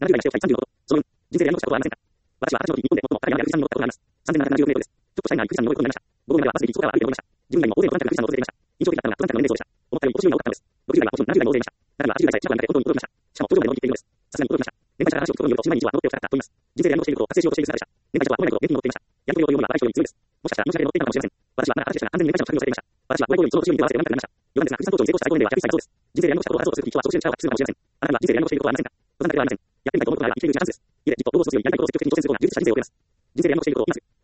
70代の人を135度。その4、人生でやり残したことはありませんか？私は私の時日本で最も高い山で富士山に登ったことがあります。3770メートルです。ちょっとしたいな富士山に登ることになりました。午後になればバスで1時間は歩いて登りました。10人よりも大勢の登山客が富士山を訪れていました。印象的だったのが登山客の年齢層でした。思ったより今年より多かったのです。60代はもちろん70代も大勢いました。中には80代さえ近くになって本当に驚きました。しかも頂上まで登りきっているのです。さすがに驚きました。年配者が話を聞くことによると、島に一度は登っておきたかったと言います。人生でやり残していることを達成しようとしている姿でした。年配者は危ないことを元気に乗っていました。やり遂げようというものは若い人より強いです。もしかしたら命がけで乗っていたかもしれません。私はまだ新しいが安全に年配者の確認をされていました。私は怖い行為にその後ろに手を合わせて何かになりました。余談ですが、富士山登頂に成功した愛好年齢は100歳だそうです。人生でやり残したことを話そうとする人はそうして力を発揮するかもしれません。あなたには人生でやり残していることはありませんか？登山だけではありません。やってみたいと思うことなら生きているうちのチャンスです。いえ、じっと行動を一つよりやりたいことを積極的に挑戦することが充実した人生を得ます。人生でやり残していることを今すぐ